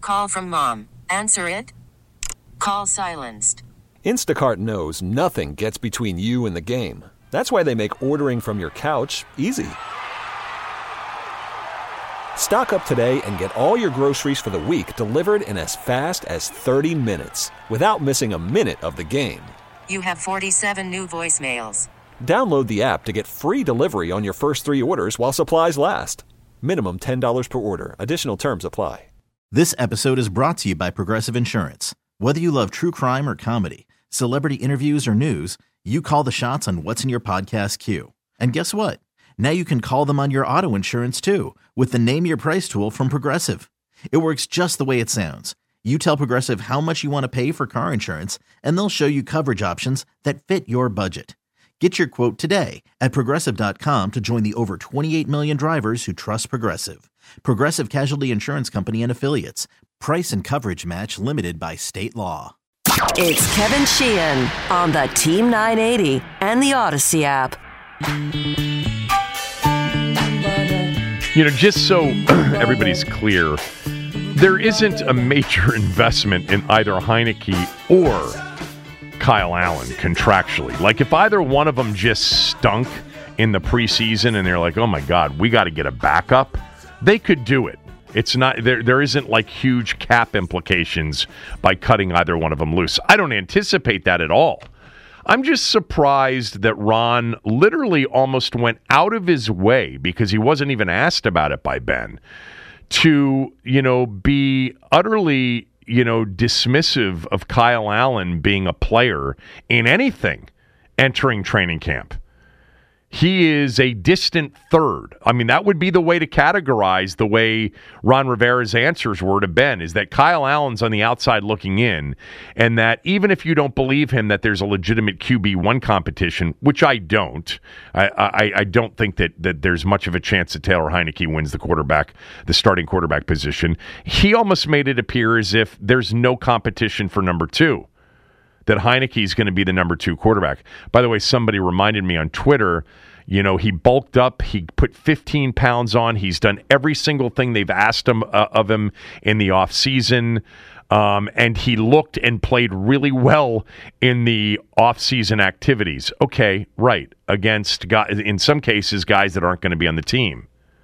call from mom. Answer it. Call silenced. Instacart knows nothing gets between you and the game. That's why they make ordering from your couch easy. Stock up today and get all your groceries for the week delivered in as fast as 30 minutes without missing a minute of the game. You have 47 new voicemails. Download the app to get free delivery on your first 3 orders while supplies last. Minimum $10 per order. Additional terms apply. This episode is brought to you by Progressive Insurance. Whether you love true crime or comedy, celebrity interviews or news, you call the shots on what's in your podcast queue. And guess what? Now you can call them on your auto insurance too with the Name Your Price tool from Progressive. It works just the way it sounds. You tell Progressive how much you want to pay for car insurance, and they'll show you coverage options that fit your budget. Get your quote today at Progressive.com to join the over 28 million drivers who trust Progressive. Progressive Casualty Insurance Company and Affiliates. Price and coverage match limited by state law. It's Kevin Sheehan on the Team 980 and the Odyssey app. You know, just so everybody's clear, there isn't a major investment in either Heineke or Kyle Allen contractually. Like, if either one of them just stunk in the preseason and they're like, oh my God, we got to get a backup, they could do it. It's not there isn't like huge cap implications by cutting either one of them loose. I don't anticipate that at all. I'm just surprised that Ron literally almost went out of his way, because he wasn't even asked about it by Ben, to, be utterly, dismissive of Kyle Allen being a player in anything entering training camp. He is a distant third. I mean, that would be the way to categorize the way Ron Rivera's answers were to Ben, is that Kyle Allen's on the outside looking in, and that even if you don't believe him that there's a legitimate QB1 competition, which I don't, I don't think that there's much of a chance that Taylor Heineke wins the starting quarterback position. He almost made it appear as if there's no competition for number 2. That Heineke is going to be the number 2 quarterback. By the way, somebody reminded me on Twitter, he bulked up, he put 15 pounds on, he's done every single thing they've asked him of him in the offseason, and he looked and played really well in the offseason activities. Okay, right, against guys, in some cases, guys that aren't going to be on the team.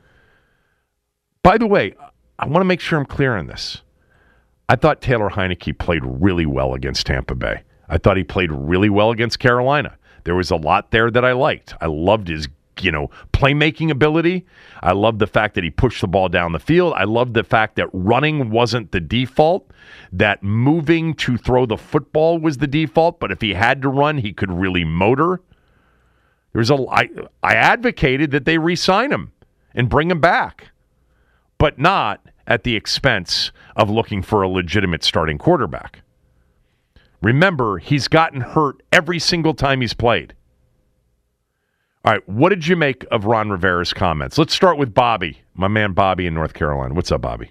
By the way, I want to make sure I'm clear on this. I thought Taylor Heineke played really well against Tampa Bay. I thought he played really well against Carolina. There was a lot there that I liked. I loved his, playmaking ability. I loved the fact that he pushed the ball down the field. I loved the fact that running wasn't the default, that moving to throw the football was the default, but if he had to run, he could really motor. I advocated that they re-sign him and bring him back, but not at the expense of looking for a legitimate starting quarterback. Remember, he's gotten hurt every single time he's played. All right, what did you make of Ron Rivera's comments? Let's start with Bobby, my man Bobby in North Carolina. What's up, Bobby?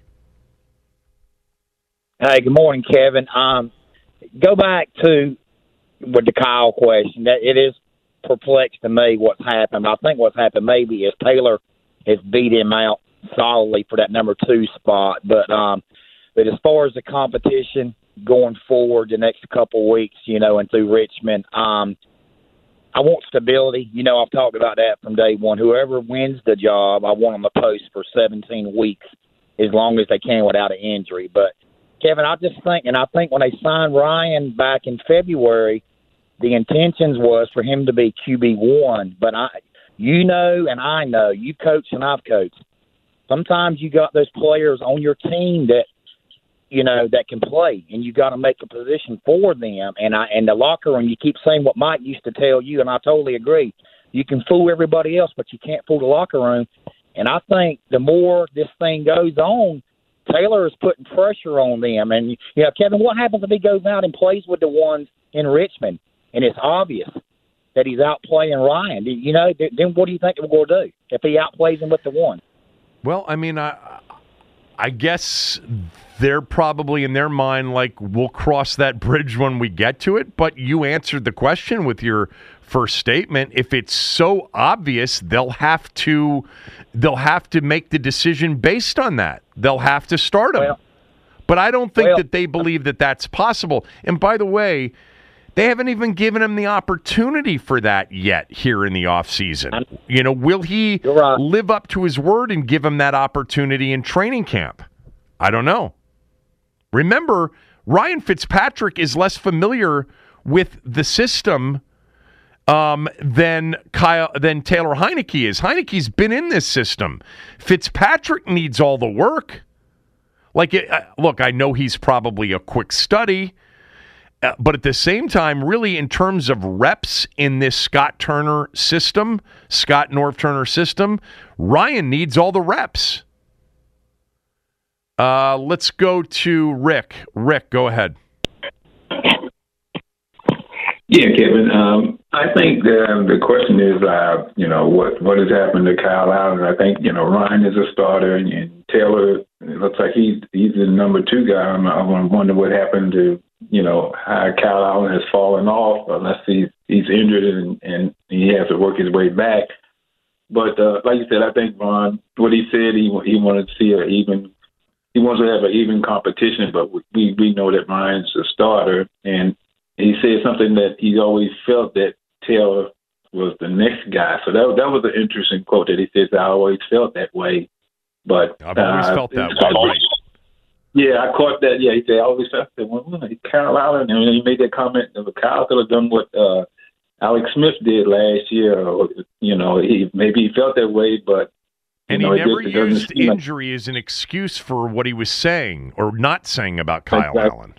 Hey, good morning, Kevin. Go back to with the Kyle question. That it is perplexed to me what's happened. I think what's happened maybe is Taylor has beat him out solidly for that number 2 spot. But as far as the competition going forward the next couple of weeks, and through Richmond, I want stability. I've talked about that from day one. Whoever wins the job, I want them to post for 17 weeks as long as they can without an injury. But, Kevin, I think when they signed Ryan back in February, the intentions was for him to be QB1. But and I know, you coach and I've coached. Sometimes you got those players on your team that, that can play, and you got to make a position for them. And the locker room, you keep saying what Mike used to tell you, and I totally agree. You can fool everybody else, but you can't fool the locker room. And I think the more this thing goes on, Taylor is putting pressure on them. And, Kevin, what happens if he goes out and plays with the ones in Richmond, and it's obvious that he's outplaying Ryan? Then what do you think we're going to do if he outplays him with the one? Well, I mean, I guess they're probably in their mind like, we'll cross that bridge when we get to it. But you answered the question with your first statement. If it's so obvious, they'll have to make the decision based on that. They'll have to start him. But I don't think that they believe that that's possible. And by the way, they haven't even given him the opportunity for that yet here in the offseason. Will he live up to his word and give him that opportunity in training camp? I don't know. Remember, Ryan Fitzpatrick is less familiar with the system than Taylor Heineke is. Heineke's been in this system. Fitzpatrick needs all the work. Look, I know he's probably a quick study, but at the same time, really in terms of reps in this Scott Norv Turner system, Ryan needs all the reps. Let's go to Rick. Rick, go ahead. Yeah, Kevin. I think the question is, what has happened to Kyle Allen? I think Ryan is a starter, and Taylor, it looks like he's the number 2 guy. I wonder what happened to how Kyle Allen has fallen off, unless he's injured and he has to work his way back. But like you said, I think Ron, what he said, he wanted to see he wants to have an even competition, but we know that Ryan's a starter, and he said something that he always felt that Taylor was the next guy. So that was an interesting quote that he says, I always felt that way. But I've always felt that way. Right. Yeah, I caught that. Yeah, he said, I always felt that. Well, Kyle Allen, and he made that comment that Kyle could have done what Alex Smith did last year. Or, maybe he felt that way, but and he never used injury as an excuse for what he was saying or not saying about Kyle Allen.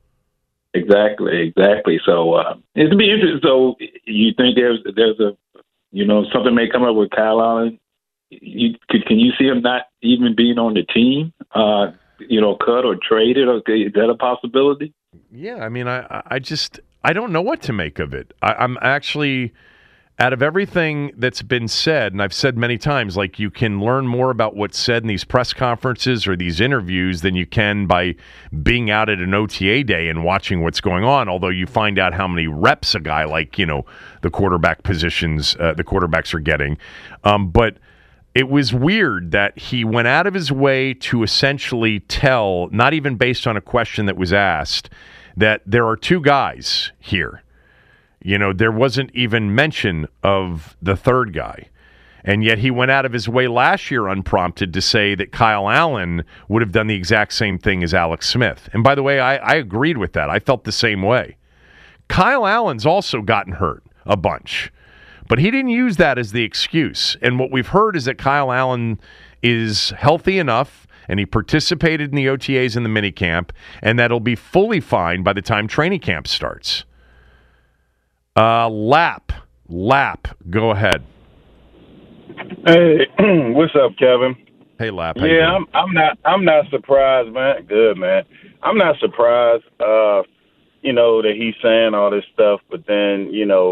Exactly. So it'd be interesting. So you think there's a something may come up with Kyle Allen? Can you see him not even being on the team? Cut or traded? Okay, is that a possibility? Yeah, I mean, I don't know what to make of it. I'm actually, out of everything that's been said, and I've said many times, like, you can learn more about what's said in these press conferences or these interviews than you can by being out at an OTA day and watching what's going on, although you find out how many reps a guy like, the quarterback positions, the quarterbacks are getting. But it was weird that he went out of his way to essentially tell, not even based on a question that was asked, that there are 2 guys here. There wasn't even mention of the 3rd guy. And yet he went out of his way last year unprompted to say that Kyle Allen would have done the exact same thing as Alex Smith. And by the way, I agreed with that. I felt the same way. Kyle Allen's also gotten hurt a bunch. But he didn't use that as the excuse. And what we've heard is that Kyle Allen is healthy enough, and he participated in the OTAs and the minicamp, and that'll be fully fine by the time training camp starts. Lap, go ahead. Hey, what's up, Kevin? Hey, Lap. Yeah, I'm not surprised, man. Good, man. I'm not surprised, that he's saying all this stuff, but then,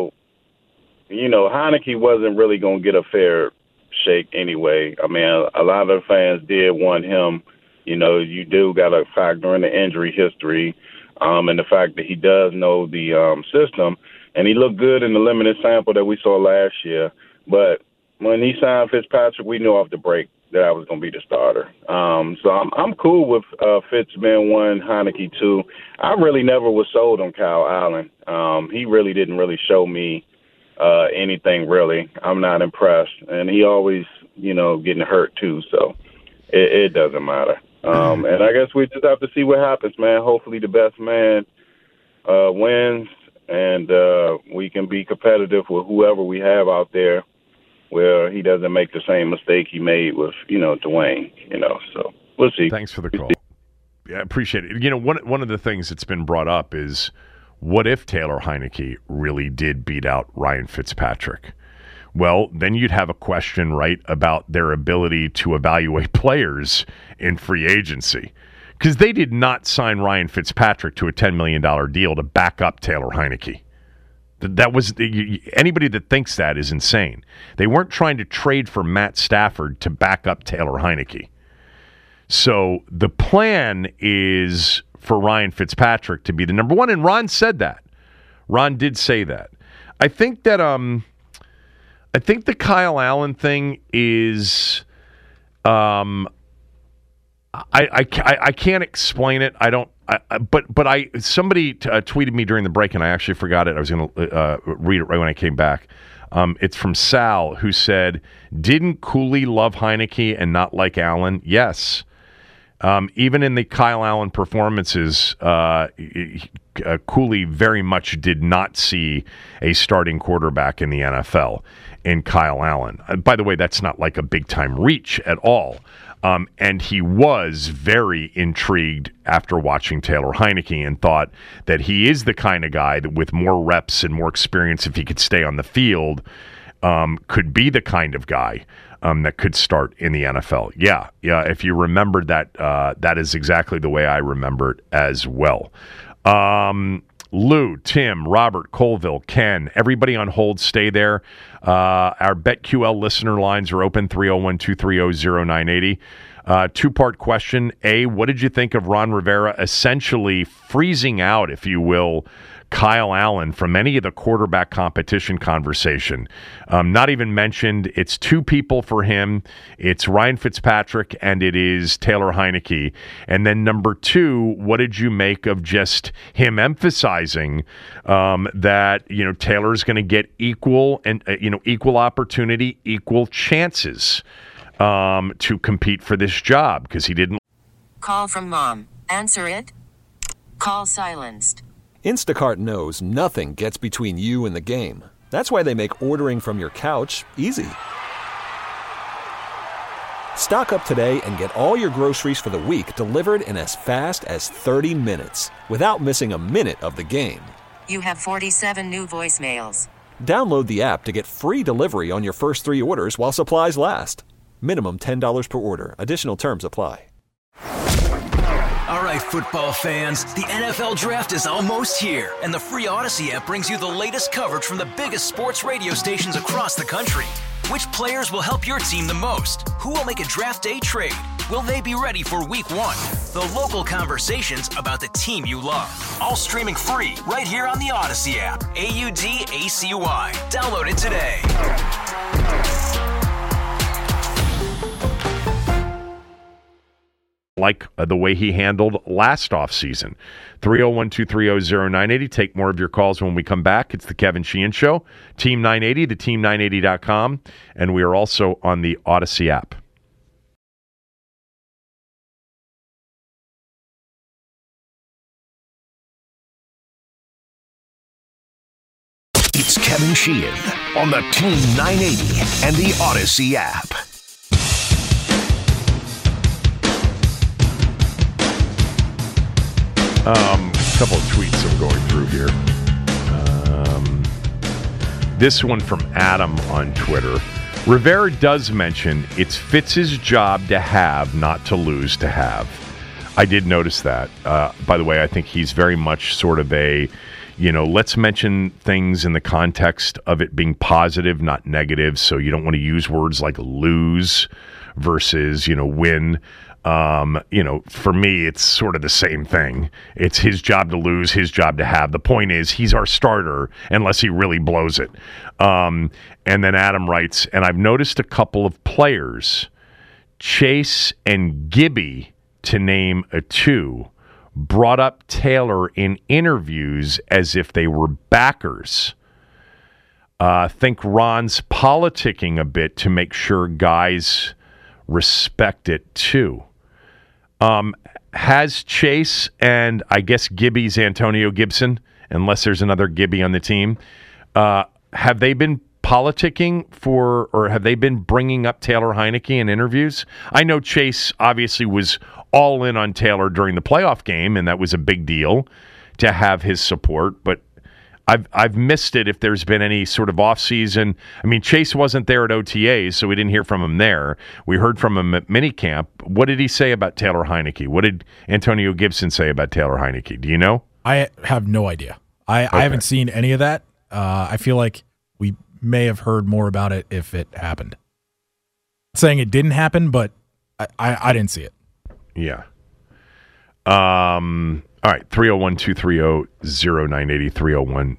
Heineke wasn't really going to get a fair shake anyway. I mean, a lot of the fans did want him. You do got to factor in the injury history and the fact that he does know the system. And he looked good in the limited sample that we saw last year. But when he signed Fitzpatrick, we knew off the break that I was going to be the starter. So I'm cool with Fitz being 1, Heineke 2. I really never was sold on Kyle Allen. He really didn't really show me anything, really. I'm not impressed. And he always, getting hurt, too. So it doesn't matter. And I guess we just have to see what happens, man. Hopefully the best man wins. And we can be competitive with whoever we have out there where he doesn't make the same mistake he made with, Dwayne, so we'll see. Thanks for the call. Yeah, I appreciate it. One of the things that's been brought up is, what if Taylor Heineke really did beat out Ryan Fitzpatrick? Well, then you'd have a question, right, about their ability to evaluate players in free agency. Because they did not sign Ryan Fitzpatrick to a $10 million deal to back up Taylor Heineke. That was anybody that thinks that is insane. They weren't trying to trade for Matt Stafford to back up Taylor Heineke. So the plan is for Ryan Fitzpatrick to be the number 1, and Ron said that. Ron did say that. I think that the Kyle Allen thing is I can't explain it. I don't. But somebody tweeted me during the break, and I actually forgot it. I was going to read it right when I came back. It's from Sal, who said, "Didn't Cooley love Heineke and not like Allen?" Yes. Even in the Kyle Allen performances, Cooley very much did not see a starting quarterback in the NFL in Kyle Allen. By the way, that's not like a big-time reach at all. And he was very intrigued after watching Taylor Heineke and thought that he is the kind of guy that with more reps and more experience, if he could stay on the field, could be the kind of guy that could start in the NFL. Yeah. If you remember that, that is exactly the way I remember it as well. Lou, Tim, Robert, Colville, Ken, everybody on hold, stay there. Our BetQL listener lines are open, 301-230-0980. Two-part question. A, what did you think of Ron Rivera essentially freezing out, if you will, Kyle Allen from any of the quarterback competition conversation? Not even mentioned. It's two people for him. It's Ryan Fitzpatrick and it is Taylor Heineke. And then number two, what did you make of just him emphasizing that Taylor's going to get equal opportunity, equal chances to compete for this job because he didn't. Call from mom. Answer it. Call silenced. Instacart knows nothing gets between you and the game. That's why they make ordering from your couch easy. Stock up today and get all your groceries for the week delivered in as fast as 30 minutes without missing a minute of the game. You have 47 new voicemails. Download the app to get free delivery on your first 3 orders while supplies last. Minimum $10 per order. Additional terms apply. All right, football fans, the NFL Draft is almost here, and the free Odyssey app brings you the latest coverage from the biggest sports radio stations across the country. Which players will help your team the most? Who will make a draft day trade? Will they be ready for week 1? The local conversations about the team you love. All streaming free right here on the Odyssey app. AUDACY. Download it today. Like the way he handled last offseason. 301-230-0980. Take more of your calls when we come back. It's the Kevin Sheehan Show. Team 980, the team980.com, and we are also on the Odyssey app. It's Kevin Sheehan on the Team 980 and the Odyssey app. A couple of tweets I'm going through here. This one from Adam on Twitter. Rivera does mention it's Fitz's job to have, not to lose to have. I did notice that. By the way, I think he's very much sort of a, let's mention things in the context of it being positive, not negative. So you don't want to use words like lose versus, win. For me, it's sort of the same thing. It's his job to lose, his job to have. The point is, he's our starter unless he really blows it. And then Adam writes, and I've noticed a couple of players, Chase and Gibby, to name a two, brought up Taylor in interviews as if they were backers. Think Ron's politicking a bit to make sure guys respect it too. Has Chase and I guess Gibby's Antonio Gibson, unless there's another Gibby on the team, have they been politicking or have they been bringing up Taylor Heineke in interviews? I know Chase obviously was all in on Taylor during the playoff game, and that was a big deal to have his support, but I've missed it if there's been any sort of offseason. I mean, Chase wasn't there at OTAs, so we didn't hear from him there. We heard from him at minicamp. What did he say about Taylor Heineke? What did Antonio Gibson say about Taylor Heineke? Do you know? I have no idea. I haven't seen any of that. I feel like we may have heard more about it if it happened. Not saying it didn't happen, but I didn't see it. Yeah. All right, 301-230-0980,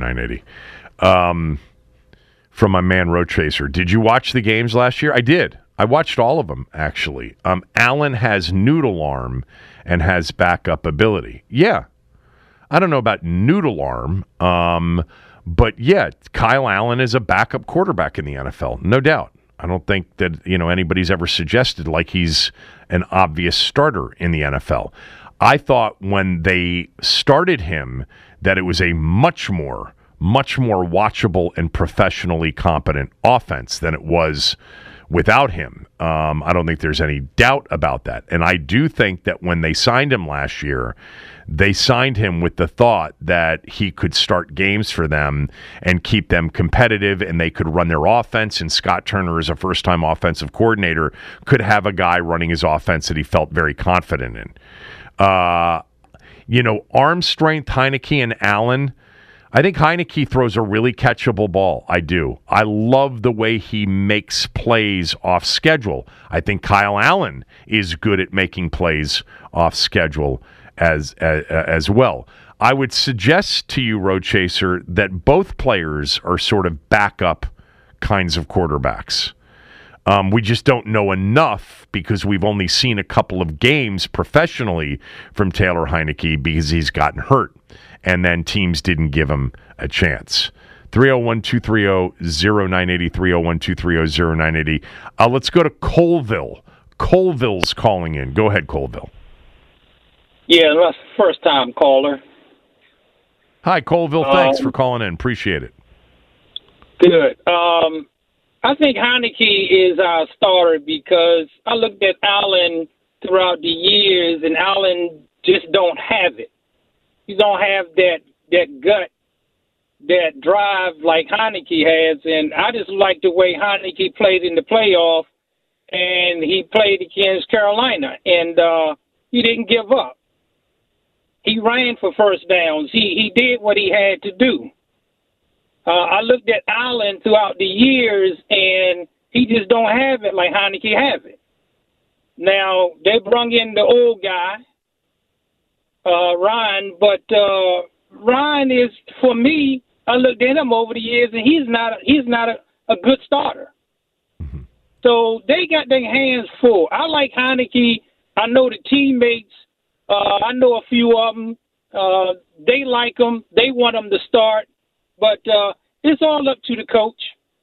301-230-0980. From my man, Road Chaser. Did you watch the games last year? I did. I watched all of them, actually. Allen has noodle arm and has backup ability. Yeah. I don't know about noodle arm, but yeah, Kyle Allen is a backup quarterback in the NFL, no doubt. I don't think that anybody's ever suggested like he's an obvious starter in the NFL. I thought when they started him that it was a much more watchable and professionally competent offense than it was without him. I don't think there's any doubt about that. And I do think that when they signed him last year, they signed him with the thought that he could start games for them and keep them competitive, and they could run their offense, and Scott Turner, as a first-time offensive coordinator, could have a guy running his offense that he felt very confident in. Arm strength, Heineke and Allen, I think Heineke throws a really catchable ball. I do. I love the way he makes plays off schedule. I think Kyle Allen is good at making plays off schedule as well. I would suggest to you, Road Chaser, that both players are sort of backup kinds of quarterbacks. We just don't know enough because we've only seen a couple of games professionally from Taylor Heineke because he's gotten hurt, and then teams didn't give him a chance. 301-230-0980, 301-230-0980. Let's go to Colville. Colville's calling in. Go ahead, Colville. Yeah, that's the first-time caller. Hi, Colville. Thanks for calling in. Appreciate it. Good. I think Heineke is our starter because I looked at Allen throughout the years, and Allen just don't have it. He don't have that gut, that drive like Heineke has, and I just like the way Heineke played in the playoff, and he played against Carolina, and he didn't give up. He ran for first downs. He did what he had to do. I looked at Allen throughout the years, and he just don't have it like Heineke have it. Now, they brung in the old guy, Ryan, but Ryan is, for me, I looked at him over the years, and he's not a good starter. Mm-hmm. So they got their hands full. I like Heineke. I know the teammates. I know a few of them. They like him. They want him to start. But it's all up to the coach.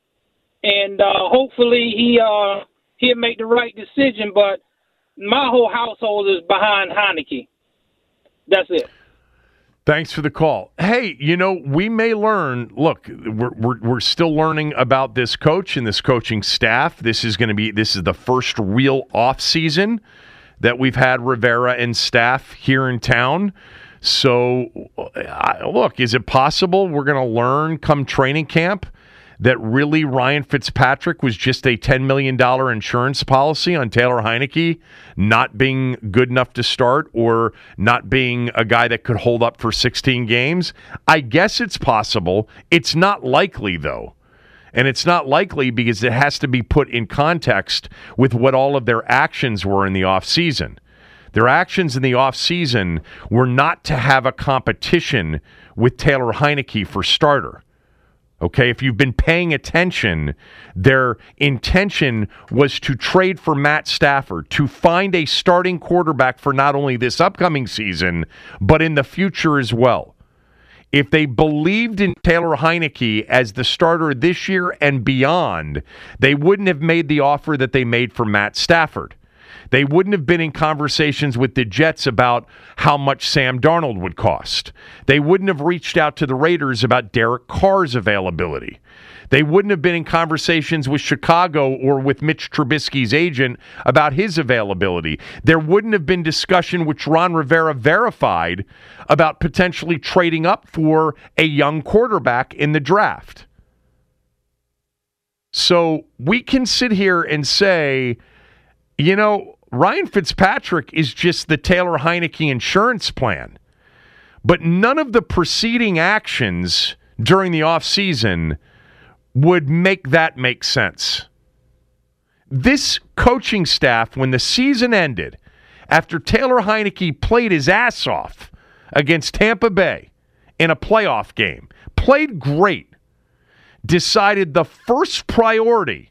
And hopefully he'll make the right decision. But my whole household is behind Heineke. That's it. Thanks for the call. Hey, we may learn. Look, we're still learning about this coach and this coaching staff. This is the first real off season that we've had Rivera and staff here in town. So, look, is it possible we're going to learn come training camp that really Ryan Fitzpatrick was just a $10 million insurance policy on Taylor Heineke not being good enough to start or not being a guy that could hold up for 16 games? I guess it's possible. It's not likely, though. And it's not likely because it has to be put in context with what all of their actions were in the offseason. Their actions in the offseason were not to have a competition with Taylor Heineke for starter. Okay, if you've been paying attention, their intention was to trade for Matt Stafford, to find a starting quarterback for not only this upcoming season, but in the future as well. If they believed in Taylor Heineke as the starter this year and beyond, they wouldn't have made the offer that they made for Matt Stafford. They wouldn't have been in conversations with the Jets about how much Sam Darnold would cost. They wouldn't have reached out to the Raiders about Derek Carr's availability. They wouldn't have been in conversations with Chicago or with Mitch Trubisky's agent about his availability. There wouldn't have been discussion, which Ron Rivera verified, about potentially trading up for a young quarterback in the draft. So we can sit here and say, Ryan Fitzpatrick is just the Taylor Heineke insurance plan. But none of the preceding actions during the offseason would make that make sense. This coaching staff, when the season ended, after Taylor Heineke played his ass off against Tampa Bay in a playoff game, played great, decided the first priority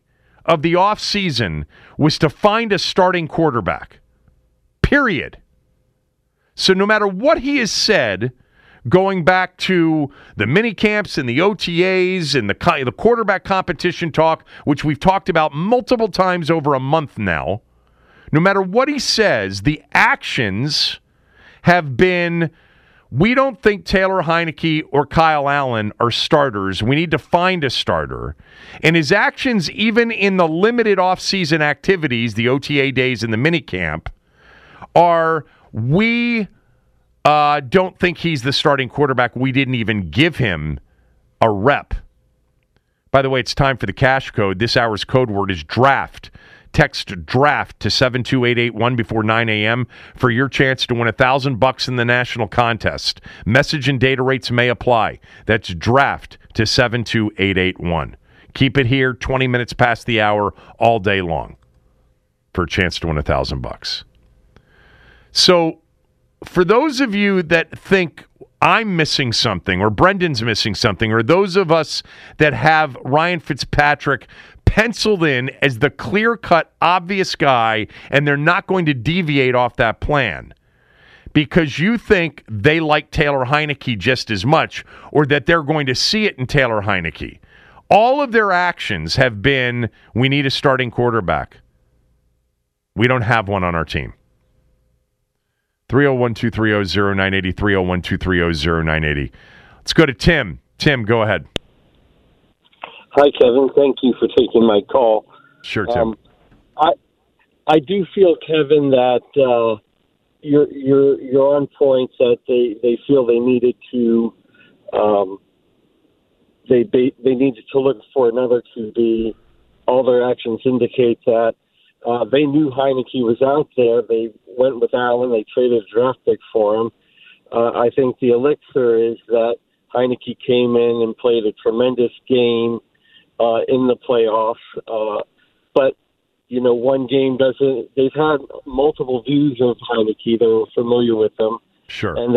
of the offseason was to find a starting quarterback. Period. So no matter what he has said, going back to the mini camps and the OTAs and the quarterback competition talk, which we've talked about multiple times over a month now, no matter what he says, the actions have been, we don't think Taylor Heinicke or Kyle Allen are starters. We need to find a starter. And his actions, even in the limited offseason activities, the OTA days and the minicamp, are we don't think he's the starting quarterback. We didn't even give him a rep. By the way, it's time for the cash code. This hour's code word is draft. Text draft to 72881 before 9 a.m. for your chance to win $1,000 in the national contest. Message and data rates may apply. That's draft to 72881. Keep it here 20 minutes past the hour all day long for a chance to win $1,000. So for those of you that think I'm missing something or Brendan's missing something, or those of us that have Ryan Fitzpatrick penciled in as the clear-cut, obvious guy, and they're not going to deviate off that plan because you think they like Taylor Heinicke just as much, or that they're going to see it in Taylor Heinicke. All of their actions have been, we need a starting quarterback. We don't have one on our team. 301-230-0980, 301-230-0980. Let's go to Tim. Tim, go ahead. Hi, Kevin. Thank you for taking my call. Sure, Tim. I do feel, Kevin, that you're on point that they feel they needed to they needed to look for another QB. All their actions indicate that they knew Heinicke was out there. They went with Allen. They traded a draft pick for him. I think the elixir is that Heinicke came in and played a tremendous game in the playoffs. But, you know, one game doesn't – they've had multiple views of Heinicke. They're familiar with him. Sure. And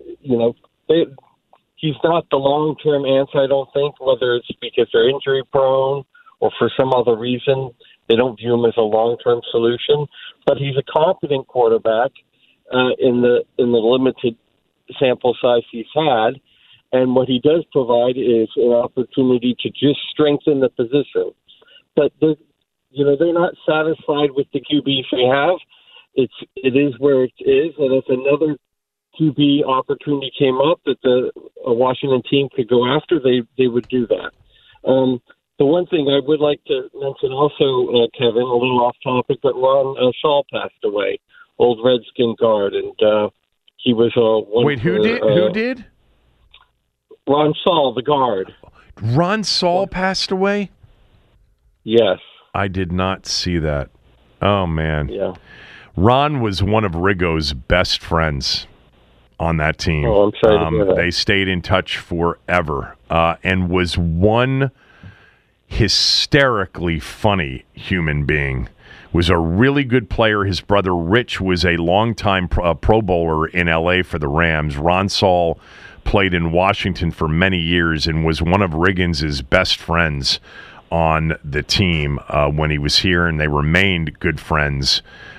he's not the long-term answer, I don't think, whether it's because they're injury-prone or for some other reason. They don't view him as a long-term solution. But he's a competent quarterback in the limited sample size he's had. And what he does provide is an opportunity to just strengthen the position. But they're not satisfied with the QBs they have. It is where it is, and if another QB opportunity came up that a Washington team could go after, they would do that. The one thing I would like to mention also, Kevin, a little off topic, but Ron Shaw passed away, old Redskin guard, and he was Wait, who did? Ron Saul, the guard. Ron Saul passed away? Yes. I did not see that. Oh, man. Yeah. Ron was one of Rigo's best friends on that team. Oh, I'm sorry to hear that. They stayed in touch forever and was one hysterically funny human being. Was a really good player. His brother Rich was a longtime Pro Bowler in L.A. for the Rams. Ron Saul played in Washington for many years and was one of Riggins' best friends on the team when he was here, and they remained good friends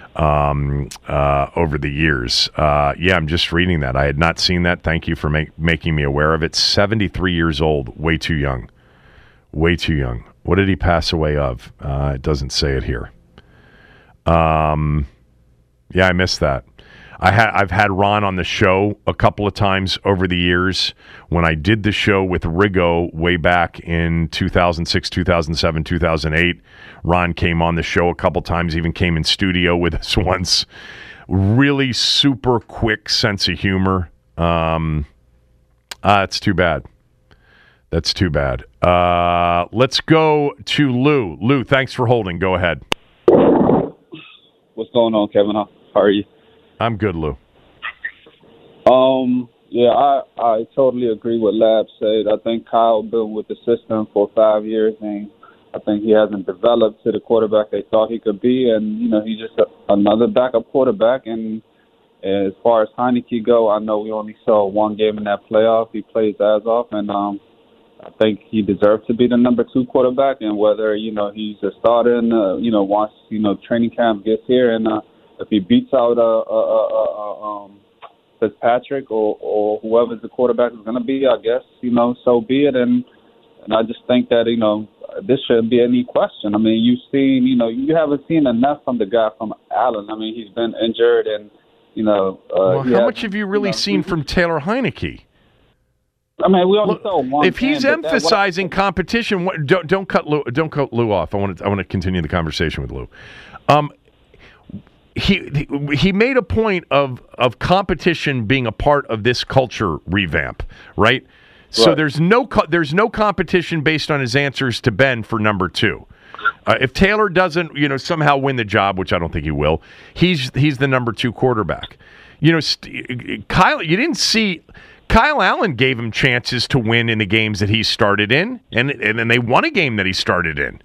over the years. Yeah, I'm just reading that. I had not seen that. Thank you for making me aware of it. 73 years old. Way too young. Way too young. What did he pass away of? It doesn't say it here. Yeah, I missed that. I've had Ron on the show a couple of times over the years. When I did the show with Rigo way back in 2006, 2007, 2008, Ron came on the show a couple times, even came in studio with us once. Really super quick sense of humor. It's too bad. That's too bad. Let's go to Lou. Lou, thanks for holding. Go ahead. What's going on, Kevin? How are you? I'm good, Lou. Yeah, I totally agree with Lab said. I think Kyle been with the system for 5 years, and I think he hasn't developed to the quarterback they thought he could be. And, you know, he's just another backup quarterback. And as far as Heinicke go, I know we only saw one game in that playoff. He plays his ass off, and I think he deserves to be the number 2 quarterback, and whether, he's a starter and, once, training camp gets here and if he beats out Fitzpatrick or whoever the quarterback is going to be, I guess, so be it. And I just think that, this shouldn't be any question. I mean, you haven't seen enough from the guy from Allen. I mean, he's been injured and, how much have you really seen from Taylor Heineke? I mean, we only saw one. If he's emphasizing competition, don't cut Lou off. I want to continue the conversation with Lou. He made a point of competition being a part of this culture revamp, right? So there's no competition based on his answers to Ben for number 2. If Taylor doesn't, somehow win the job, which I don't think he will, he's the number 2 quarterback. Kyle, you didn't see. Kyle Allen gave him chances to win in the games that he started in, and then they won a game that he started in.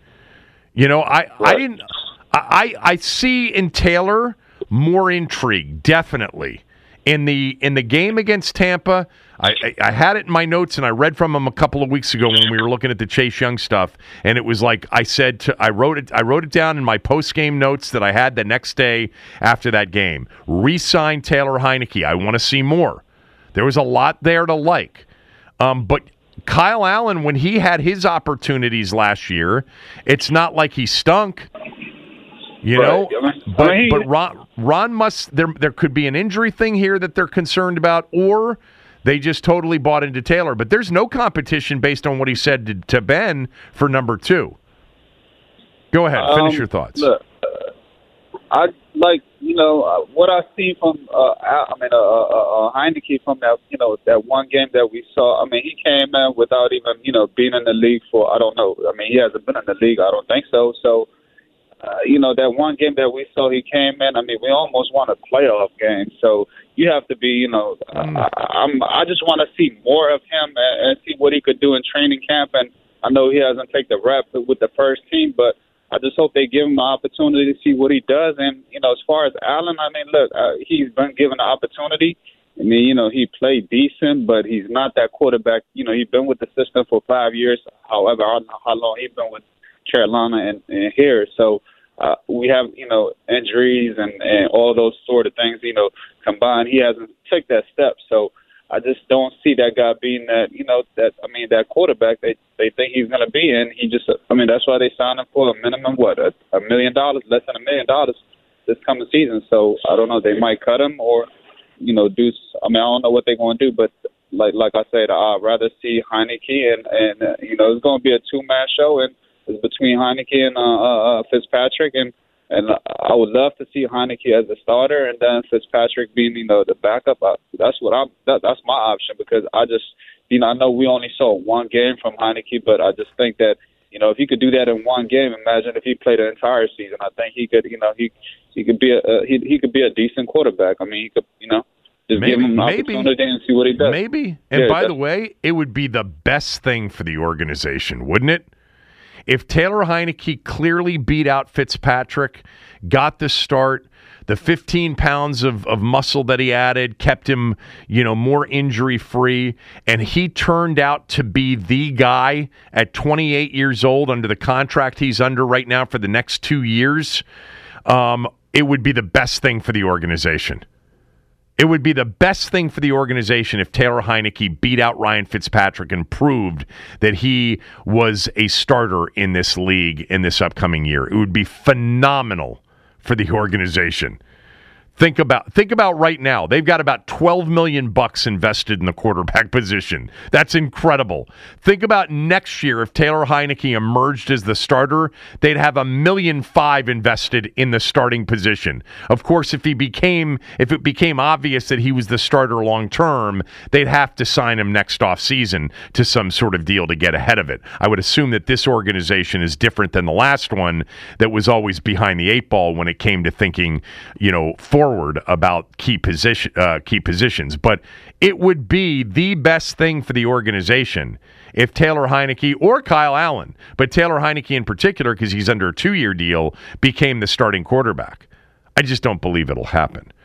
I see in Taylor more intrigue, definitely. In the game against Tampa, I had it in my notes, and I read from him a couple of weeks ago when we were looking at the Chase Young stuff, and it was like I wrote it down in my post-game notes that I had the next day after that game. Re-sign Taylor Heineke. I want to see more. There was a lot there to like. But Kyle Allen, when he had his opportunities last year, it's not like he stunk. But Ron must. There could be an injury thing here that they're concerned about, or they just totally bought into Taylor. But there's no competition based on what he said to Ben for number 2. Go ahead, finish your thoughts. Look, I like what I see from Heineke from that that one game that we saw. I mean, he came in without even being in the league for, I don't know. I mean, he hasn't been in the league. I don't think so. So. That one game that we saw he came in, I mean, we almost won a playoff game. So you have to be, I just want to see more of him and see what he could do in training camp. And I know he hasn't taken the rep with the first team, but I just hope they give him the opportunity to see what he does. And, as far as Allen, I mean, look, he's been given the opportunity. I mean, he played decent, but he's not that quarterback. He's been with the system for 5 years. However, I don't know how long he's been with Carolina and here. So we have, injuries and all those sort of things, combined. He hasn't took that step. So I just don't see that guy being that, that quarterback they think he's going to be. And that's why they signed him for a minimum, $1 million, less than $1 million this coming season. So I don't know, they might cut him or, I don't know what they're going to do, but like I said, I'd rather see Heineke and it's going to be a 2-man show, and it's between Heineke and Fitzpatrick, and I would love to see Heineke as a starter, and then Fitzpatrick being the backup. That's my option, because I just I know we only saw one game from Heineke, but I just think that if he could do that in one game, imagine if he played the entire season. I think he could he could be a decent quarterback. I mean, he could just give him an opportunity and see what he does. Maybe. And by the way, it would be the best thing for the organization, wouldn't it? If Taylor Heineke clearly beat out Fitzpatrick, got the start, the 15 pounds of muscle that he added kept him, more injury-free, and he turned out to be the guy at 28 years old under the contract he's under right now for the next 2 years, it would be the best thing for the organization. It would be the best thing for the organization if Taylor Heineke beat out Ryan Fitzpatrick and proved that he was a starter in this league in this upcoming year. It would be phenomenal for the organization. Think about right now. They've got about $12 million invested in the quarterback position. That's incredible. Think about next year if Taylor Heineke emerged as the starter, they'd have $1.5 million invested in the starting position. Of course, if it became obvious that he was the starter long term, they'd have to sign him next offseason to some sort of deal to get ahead of it. I would assume that this organization is different than the last one that was always behind the 8 ball when it came to thinking, forward about key positions. But it would be the best thing for the organization if Taylor Heineke or Kyle Allen, but Taylor Heineke in particular, because he's under a 2-year deal, became the starting quarterback. I just don't believe it'll happen.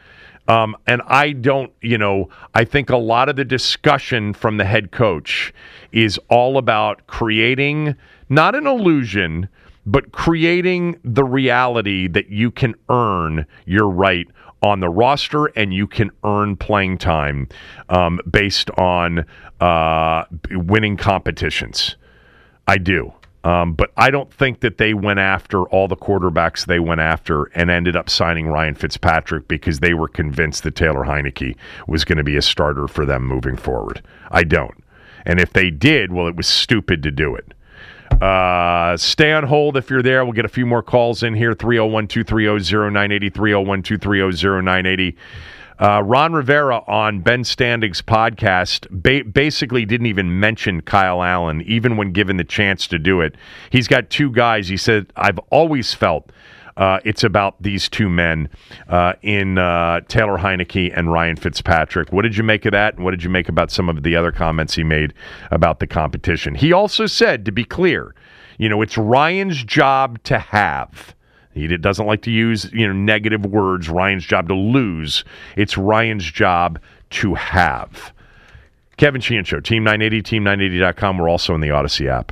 And I don't, I think a lot of the discussion from the head coach is all about creating not an illusion, but creating the reality that you can earn your right on the roster and you can earn playing time based on winning competitions. I do. But I don't think that they went after all the quarterbacks they went after and ended up signing Ryan Fitzpatrick because they were convinced that Taylor Heineke was going to be a starter for them moving forward. I don't. And if they did, well, it was stupid to do it. Stay on hold if you're there. We'll get a few more calls in here. 301-230-0980, 301-230-0980. Ron Rivera on Ben Standig's podcast basically didn't even mention Kyle Allen, even when given the chance to do it. He's got two guys. He said, I've always felt it's about these two men in Taylor Heineke and Ryan Fitzpatrick. What did you make of that? And what did you make about some of the other comments he made about the competition? He also said, to be clear, it's Ryan's job to have. He doesn't like to use negative words. Ryan's job to lose. It's Ryan's job to have. Kevin Sheehan Show, Team 980, team980.com. We're also in the Odyssey app.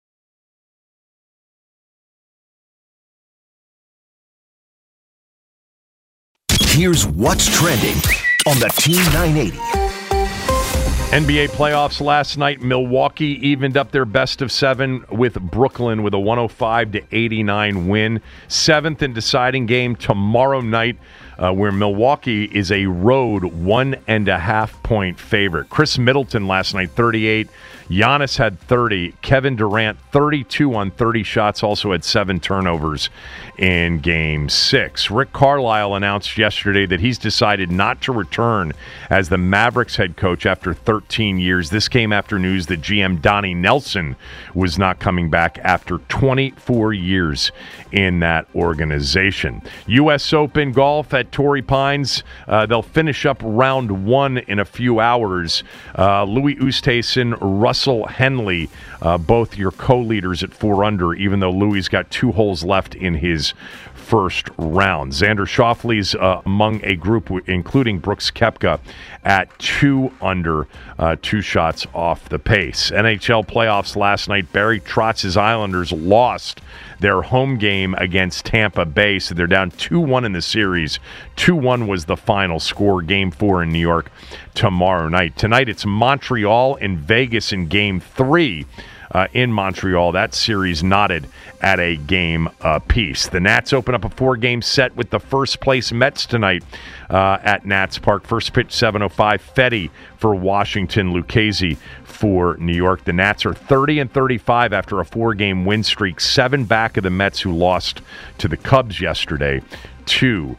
Here's what's trending on the Team 980. NBA playoffs last night. Milwaukee evened up their best of 7 with Brooklyn with a 105-89 win. 7th and deciding game tomorrow night, where Milwaukee is a road 1.5-point favorite. Chris Middleton last night, 38. Giannis had 30. Kevin Durant, 32 on 30 shots, also had 7 turnovers in Game 6. Rick Carlisle announced yesterday that he's decided not to return as the Mavericks head coach after 13 years. This came after news that GM Donnie Nelson was not coming back after 24 years in that organization. U.S. Open golf at Torrey Pines. They'll finish up round 1 in a few hours. Louis Oosthuizen, Russell Henley, both your co-leaders at 4 under, even though Louis got 2 holes left in his first round. Xander Schauffele's among a group including Brooks Koepka at 2 under, 2 shots off the pace. NHL playoffs last night. Barry Trotz's Islanders lost their home game against Tampa Bay, so they're down 2-1 in the series. 2-1 was the final score. Game 4 in New York tomorrow night. Tonight it's Montreal and Vegas in Game 3. In Montreal, that series knotted at a game apiece. The Nats open up a 4-game set with the first-place Mets tonight at Nats Park. First pitch, 7:05. Fetty for Washington, Lucchesi for New York. The Nats are 30-35 after a 4-game win streak, 7 back of the Mets, who lost to the Cubs yesterday, 2-0.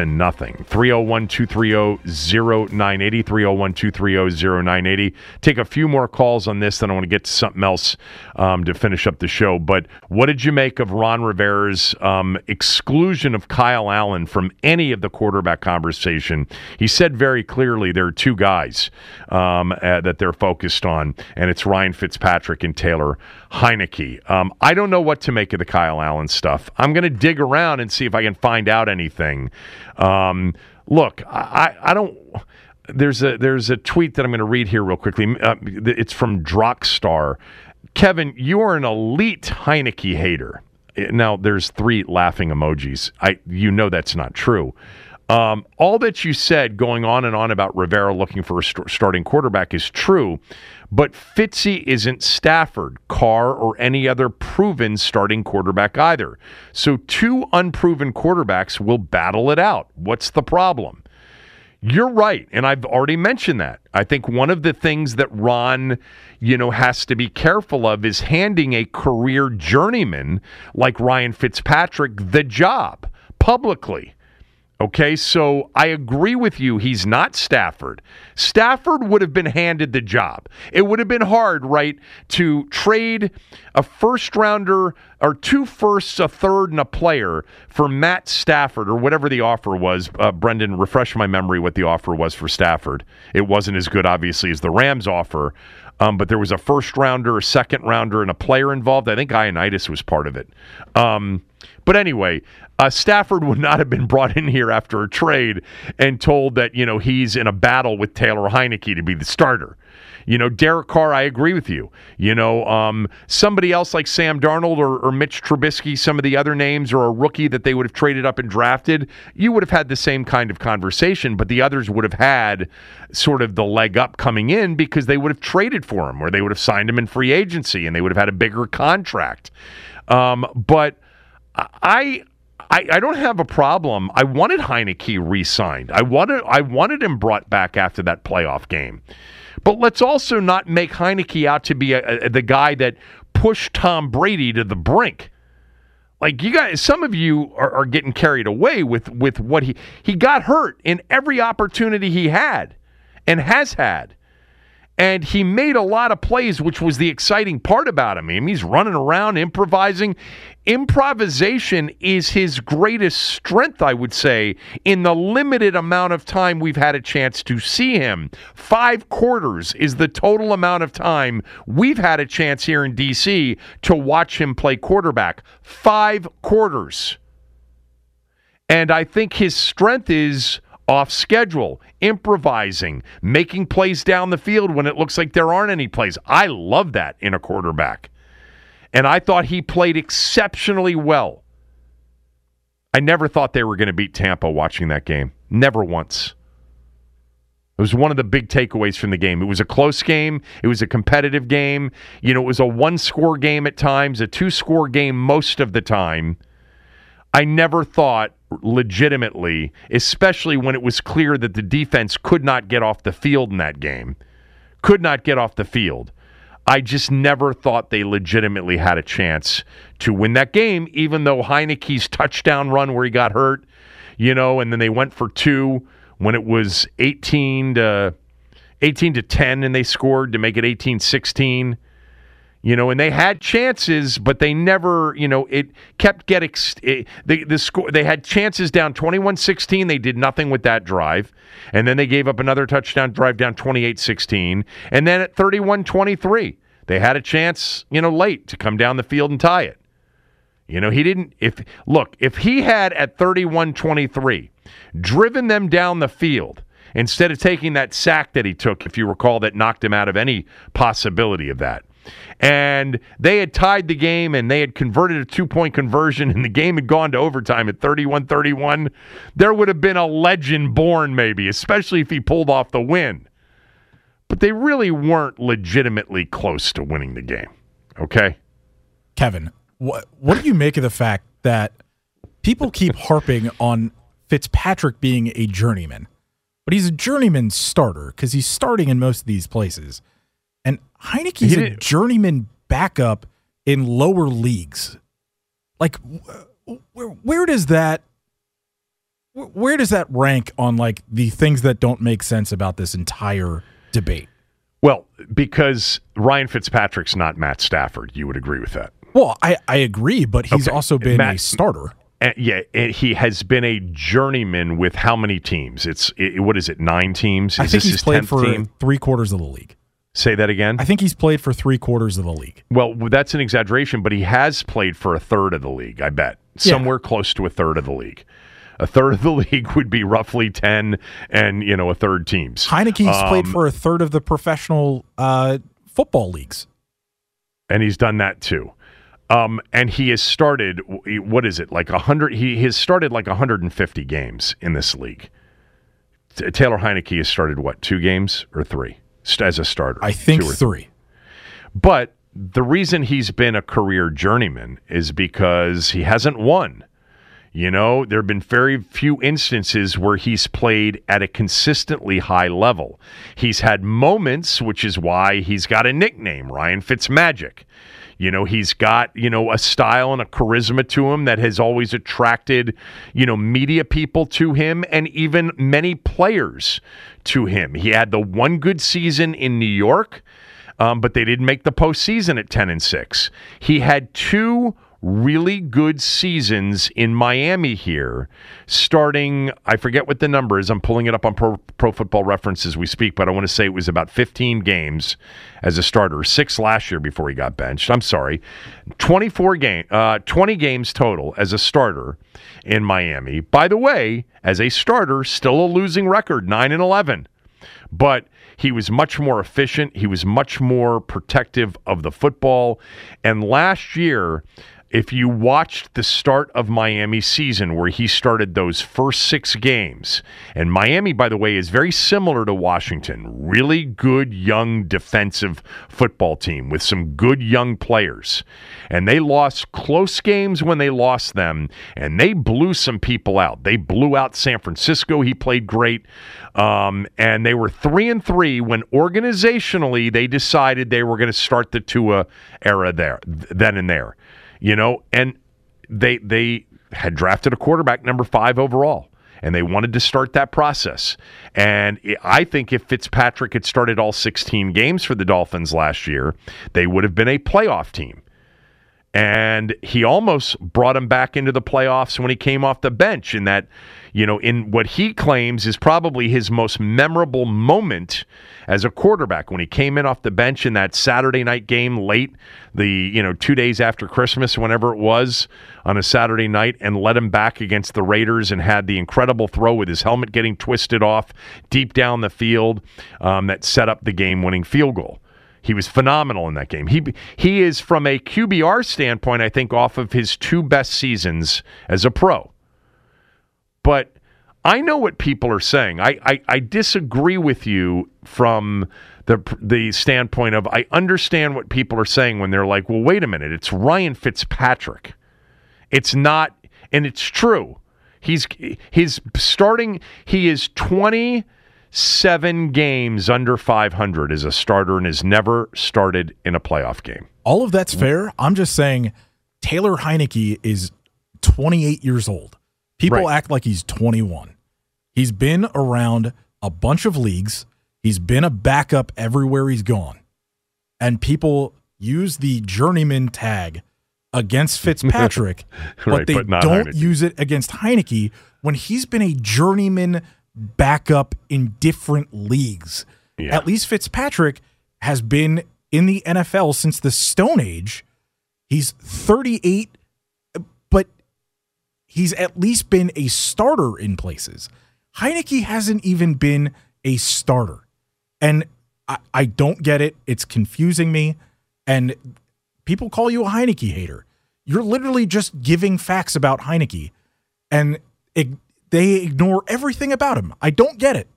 301-230-0980, 301-230-0980. Take a few more calls on this, then I want to get to something else to finish up the show. But what did you make of Ron Rivera's exclusion of Kyle Allen from any of the quarterback conversation? He said very clearly there are 2 guys that they're focused on, and it's Ryan Fitzpatrick and Taylor Heineke. I don't know what to make of the Kyle Allen stuff. I'm going to dig around and see if I can find out anything. Look, I don't. There's a tweet that I'm going to read here real quickly. It's from Drockstar. Kevin, you are an elite Heineke hater. Now there's 3 laughing emojis. You know that's not true. All that you said going on and on about Rivera looking for a starting quarterback is true, but Fitzy isn't Stafford, Carr, or any other proven starting quarterback either. So 2 unproven quarterbacks will battle it out. What's the problem? You're right, and I've already mentioned that. I think one of the things that Ron, has to be careful of is handing a career journeyman like Ryan Fitzpatrick the job publicly. Okay, so I agree with you. He's not Stafford. Stafford would have been handed the job. It would have been hard, right, to trade a first-rounder or 2 firsts, a third, and a player for Matt Stafford, or whatever the offer was. Brendan, refresh my memory what the offer was for Stafford. It wasn't as good, obviously, as the Rams offer, but there was a first-rounder, a second-rounder, and a player involved. I think Ioannidis was part of it. But anyway, Stafford would not have been brought in here after a trade and told that, he's in a battle with Taylor Heineke to be the starter. Derek Carr, I agree with you. Somebody else like Sam Darnold or Mitch Trubisky, some of the other names, or a rookie that they would have traded up and drafted, you would have had the same kind of conversation, but the others would have had sort of the leg up coming in because they would have traded for him, or they would have signed him in free agency, and they would have had a bigger contract. But I don't have a problem. I wanted Heineke re-signed. I wanted him brought back after that playoff game. But let's also not make Heineke out to be the guy that pushed Tom Brady to the brink. Like, you guys, some of you are getting carried away with what he got hurt in every opportunity he had and has had. And he made a lot of plays, which was the exciting part about him. I mean, he's running around, improvising. Improvisation is his greatest strength, I would say, in the limited amount of time we've had a chance to see him. 5 quarters is the total amount of time we've had a chance here in D.C. to watch him play quarterback. 5 quarters. And I think his strength is off schedule, improvising, making plays down the field when it looks like there aren't any plays. I love that in a quarterback. And I thought he played exceptionally well. I never thought they were going to beat Tampa watching that game. Never once. It was one of the big takeaways from the game. It was a close game. It was a competitive game. It was a 1-score game at times, a 2-score game most of the time. I never thought legitimately, especially when it was clear that the defense could not get off the field in that game. Could not get off the field. I just never thought they legitimately had a chance to win that game, even though Heineke's touchdown run where he got hurt, and then they went for 2 when it was 18 to 10 and they scored to make it 18-16. And they had chances, but they never, it kept getting the score. They had chances down 21-16. They did nothing with that drive. And then they gave up another touchdown drive down 28-16. And then at 31-23, they had a chance, late to come down the field and tie it. He didn't. If he had at 31-23 driven them down the field instead of taking that sack that he took, if you recall, that knocked him out of any possibility of that, and they had tied the game and they had converted a 2-point conversion and the game had gone to overtime at 31-31, there would have been a legend born maybe, especially if he pulled off the win. But they really weren't legitimately close to winning the game. Okay? Kevin, what do you make of the fact that people keep harping on Fitzpatrick being a journeyman, but he's a journeyman starter because he's starting in most of these places? And Heineke's a journeyman backup in lower leagues. Like, where does that rank on like the things that don't make sense about this entire debate? Well, because Ryan Fitzpatrick's not Matt Stafford. You would agree with that? Well, I agree, but he's also been a starter. And he has been a journeyman with how many teams? What is it, 9 teams? I think he's played for 3/4 of the league. Say that again? I think he's played for 3/4 of the league. Well, that's an exaggeration, but he has played for 1/3 of the league, I bet. Somewhere close to 1/3 of the league. 1/3 of the league would be roughly 10 and, 1/3 teams. Heineke's played for 1/3 of the professional football leagues. And he's done that too. And he has started, what is it, like 100? He has started like 150 games in this league. Taylor Heineke has started, 2 games or 3? As a starter. I think 3. But the reason he's been a career journeyman is because he hasn't won. There have been very few instances where he's played at a consistently high level. He's had moments, which is why he's got a nickname, Ryan Fitzmagic. He's got, a style and a charisma to him that has always attracted, media people to him and even many players to him. He had the one good season in New York, but they didn't make the postseason at 10-6. He had 2 really good seasons in Miami here, starting, I forget what the number is. I'm pulling it up on Pro Football Reference as we speak, but I want to say it was about 15 games as a starter, 6 last year before he got benched. I'm sorry. 20 games total as a starter in Miami. By the way, as a starter, still a losing record, 9-11. But he was much more efficient. He was much more protective of the football. And last year, if you watched the start of Miami's season where he started those first 6 games, and Miami, by the way, is very similar to Washington, really good young defensive football team with some good young players. And they lost close games when they lost them, and they blew some people out. They blew out San Francisco. He played great. And they were 3-3 when organizationally they decided they were going to start the Tua era then and there. You know, and they had drafted a quarterback number 5 overall, and they wanted to start that process. And I think if Fitzpatrick had started all 16 games for the Dolphins last year, they would have been a playoff team. And he almost brought him back into the playoffs when he came off the bench in that, you know, in what he claims is probably his most memorable moment as a quarterback when he came in off the bench in that Saturday night game late, 2 days after Christmas, whenever it was, on a Saturday night, and led him back against the Raiders and had the incredible throw with his helmet getting twisted off deep down the field that set up the game-winning field goal. He was phenomenal in that game. He is, from a QBR standpoint, I think, off of his 2 best seasons as a pro. But I know what people are saying. I disagree with you from the standpoint of I understand what people are saying when they're like, well, wait a minute, it's Ryan Fitzpatrick. It's not, and it's true. He is 27 games under 500 as a starter and has never started in a playoff game. All of that's fair. I'm just saying Taylor Heinicke is 28 years old. People act like he's 21. He's been around a bunch of leagues. He's been a backup everywhere he's gone. And people use the journeyman tag against Fitzpatrick, but they don't Heinicke. Use it against Heinicke when he's been a journeyman backup in different leagues. Yeah. At least Fitzpatrick has been in the NFL since the Stone Age. He's 38, but he's at least been a starter in places. Heinicke hasn't even been a starter. And I don't get it. It's confusing me. And people call you a Heinicke hater. You're literally just giving facts about Heinicke. And they ignore everything about him. I don't get it.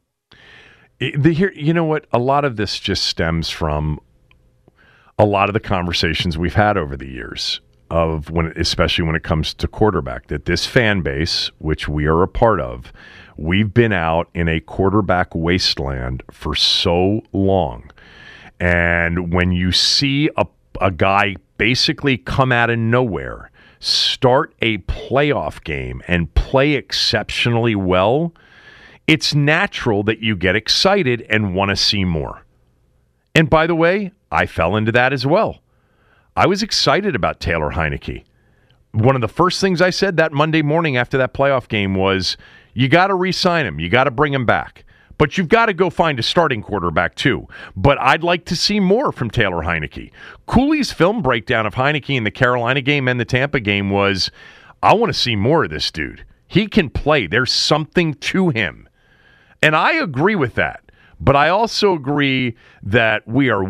You know what? A lot of this just stems from a lot of the conversations we've had over the years of especially when it comes to quarterback, that this fan base, which we are a part of, we've been out in a quarterback wasteland for so long. And when you see a guy basically come out of nowhere, start a playoff game and play exceptionally well, it's natural that you get excited and want to see more. And by the way, I fell into that as well. I was excited about Taylor Heinicke. One of the first things I said that Monday morning after that playoff game was, you got to re-sign him. You got to bring him back. But you've got to go find a starting quarterback too. But I'd like to see more from Taylor Heinicke. Cooley's film breakdown of Heinicke in the Carolina game and the Tampa game was, I want to see more of this dude. He can play. There's something to him. And I agree with that. But I also agree that we are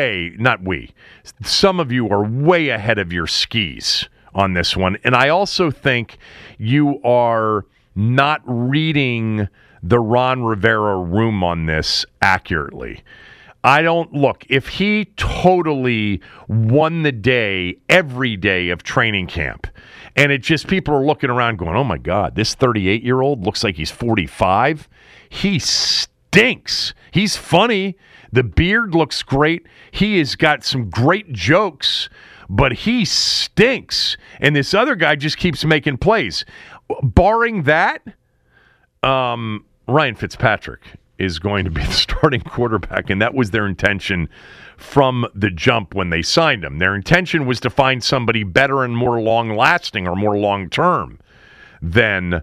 some of you are way ahead of your skis on this one. And I also think you are not reading the Ron Rivera room on this accurately. If he totally won the day, every day of training camp, and it just, people are looking around going, oh my God, this 38-year-old looks like he's 45. He stinks. He's funny. The beard looks great. He has got some great jokes, but he stinks. And this other guy just keeps making plays. Barring that, Ryan Fitzpatrick is going to be the starting quarterback, and that was their intention from the jump when they signed him. Their intention was to find somebody better and more long-lasting or more long-term than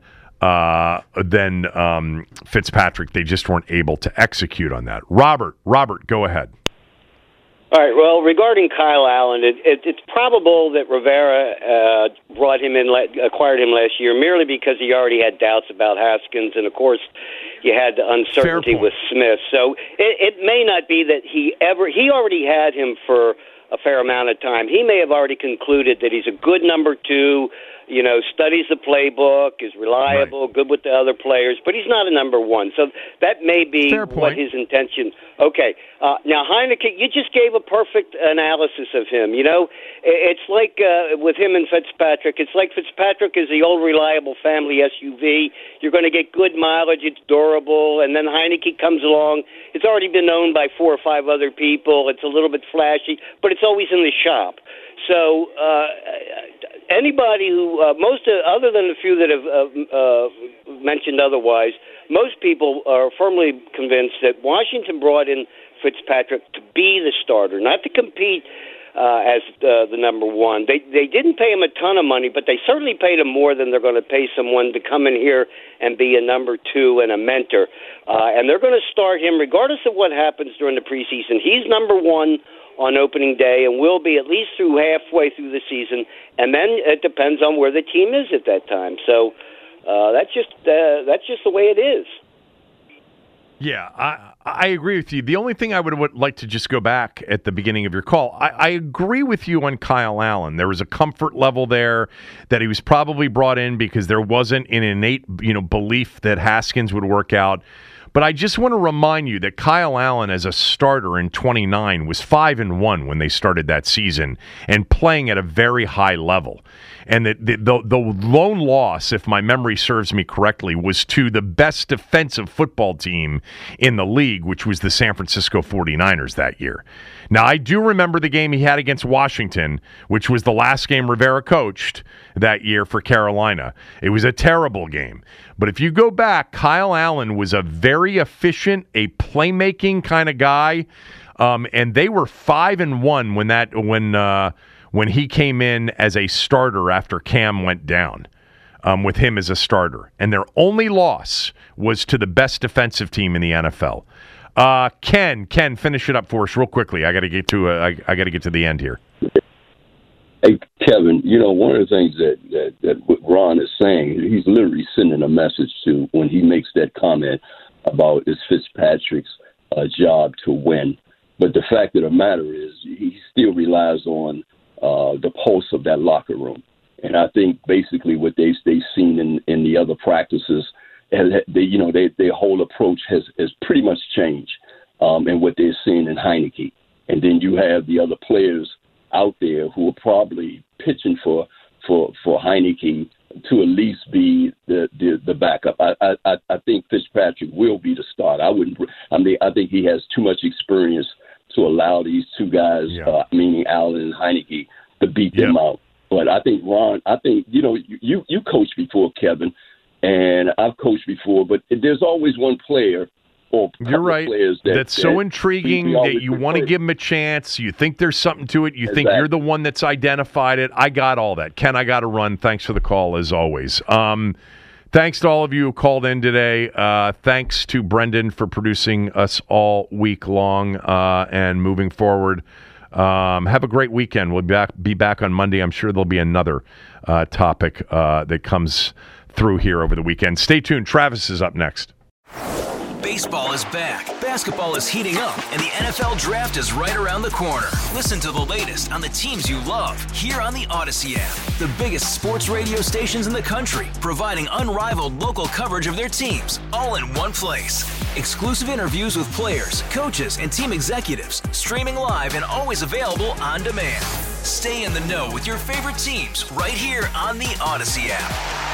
Fitzpatrick. They just weren't able to execute on that. Robert, go ahead. All right. Well, regarding Kyle Allen, it's probable that Rivera acquired him last year merely because he already had doubts about Haskins, and of course, you had the uncertainty with Smith. So it may not be that he already had him for a fair amount of time. He may have already concluded that he's a good number two. Studies the playbook, is reliable, good with the other players, but he's not a number one. So that may be what his intention. Okay. Now, Heineke, you just gave a perfect analysis of him. It's like with him and Fitzpatrick. It's like Fitzpatrick is the old reliable family SUV. You're going to get good mileage. It's durable. And then Heineke comes along. It's already been owned by 4 or 5 other people. It's a little bit flashy, but it's always in the shop. So anybody who, other than a few that have mentioned otherwise, most people are firmly convinced that Washington brought in Fitzpatrick to be the starter, not to compete as the number one. They didn't pay him a ton of money, but they certainly paid him more than they're going to pay someone to come in here and be a number two and a mentor. And they're going to start him regardless of what happens during the preseason. He's number one on opening day and will be at least through halfway through the season, and then it depends on where the team is at that time. So that's just the way it is. Yeah, I agree with you. The only thing I would like to just go back at the beginning of your call, I agree with you on Kyle Allen. There was a comfort level there that he was probably brought in because there wasn't an innate belief that Haskins would work out. But I just want to remind you that Kyle Allen as a starter in 29 was 5-1 when they started that season and playing at a very high level. And the lone loss, if my memory serves me correctly, was to the best defensive football team in the league, which was the San Francisco 49ers that year. Now, I do remember the game he had against Washington, which was the last game Rivera coached that year for Carolina. It was a terrible game. But if you go back, Kyle Allen was a very efficient, a playmaking kind of guy, and they were 5-1 when he came in as a starter after Cam went down, with him as a starter. And their only loss was to the best defensive team in the NFL. Ken, finish it up for us real quickly. I got to get to the end here. Hey, Kevin, one of the things that Ron is saying, he's literally sending a message to when he makes that comment about it's Fitzpatrick's job to win. But the fact of the matter is he still relies on the pulse of that locker room. And I think basically what they've seen in the other practices, their whole approach has pretty much changed in what they're seeing in Heineke. And then you have the other players out there who are probably pitching for Heineke to at least be the backup. I think Fitzpatrick will be the starter. I think he has too much experience to allow these two guys, meaning Allen and Heineke, to beat them out. But I think Ron, you coached before, Kevin, and I've coached before. But there's always one player. You're right. That's so intriguing that you want to give him a chance. You think there's something to it. You think you're the one that's identified it. I got all that. Ken, I got to run. Thanks for the call, as always. Thanks to all of you who called in today. Thanks to Brendan for producing us all week long and moving forward. Have a great weekend. We'll be back on Monday. I'm sure there'll be another topic that comes through here over the weekend. Stay tuned. Travis is up next. Baseball is back, basketball is heating up, and the NFL Draft is right around the corner. Listen to the latest on the teams you love here on the Odyssey app. The biggest sports radio stations in the country, providing unrivaled local coverage of their teams, all in one place. Exclusive interviews with players, coaches, and team executives, streaming live and always available on demand. Stay in the know with your favorite teams right here on the Odyssey app.